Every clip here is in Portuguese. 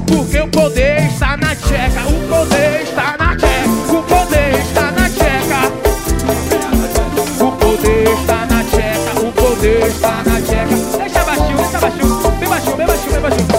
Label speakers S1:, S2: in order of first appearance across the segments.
S1: Porque o poder está na tcheca. O poder está na tcheca. O poder está na tcheca. O poder está na tcheca. O poder está na tcheca. Deixa baixinho, deixa baixinho. Bem baixinho, bem baixinho, bem baixinho.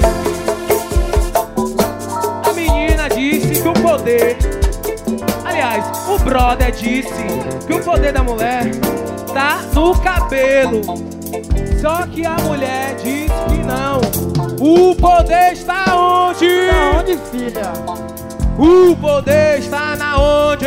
S1: A menina disse que o poder... Aliás, o brother disse que o poder da mulher tá no cabelo. Só que a mulher disse que não. O poder está onde?
S2: Tá onde, filha?
S1: O poder está na onde?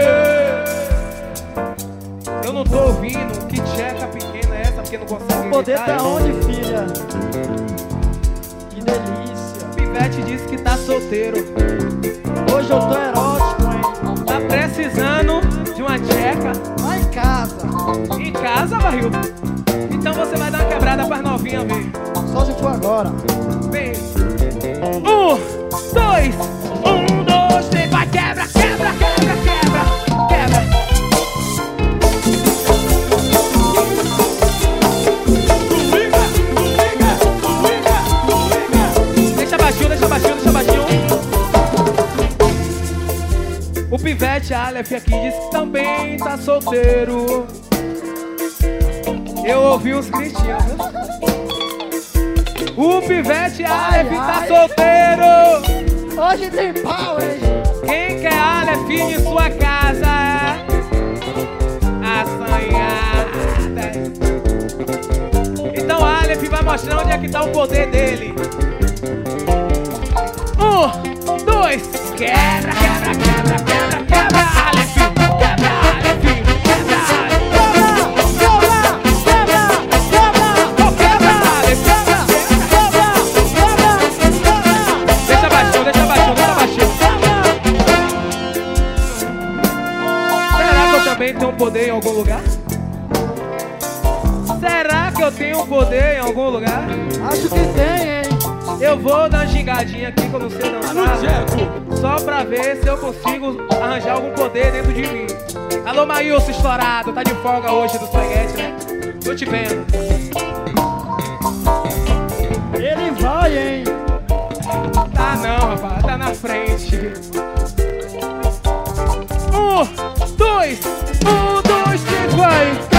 S1: Eu não tô ouvindo. Que tcheca pequena é essa? Porque não consegue.
S2: O poder
S1: gritar,
S2: tá onde, filha? Que delícia.
S1: Pivete disse que tá solteiro.
S2: Hoje eu tô erótico, hein?
S1: Tá precisando de uma tcheca.
S2: Lá em casa.
S1: Em casa, barril? Então você vai dar uma quebrada pras novinhas, ver.
S2: Só se for agora.
S1: Vem. 1, 2, 1, 2, 3, vai, quebra, quebra, quebra, quebra, quebra. Deixa baixinho, deixa baixinho, deixa baixinho. O Pivete Aleph aqui disse que também tá solteiro. Eu ouvi uns gritinhos, viu? O Pivete Aleph tá solteiro.
S2: Hoje tem pau, hein?
S1: Quem quer Aleph em sua casa? Assanhada. Então Aleph vai mostrar onde é que tá o poder dele. 1, 2, quebra, quebra, quebra, quebra, quebra, Aleph, quebra, Aleph, quebra, Aleph. Também tenho um poder em algum lugar? Será que eu tenho um poder em algum lugar?
S2: Acho que tem, hein?
S1: Eu vou dar uma gingadinha aqui que eu não sei dançar, só pra ver se eu consigo arranjar algum poder dentro de mim. Alô, Maílson estourado, tá de folga hoje do Spaghetti, né? Tô te vendo.
S2: Ele vai, hein?
S1: Tá não, rapaz, tá na frente. 1, 2, 1, 2, 3, vai!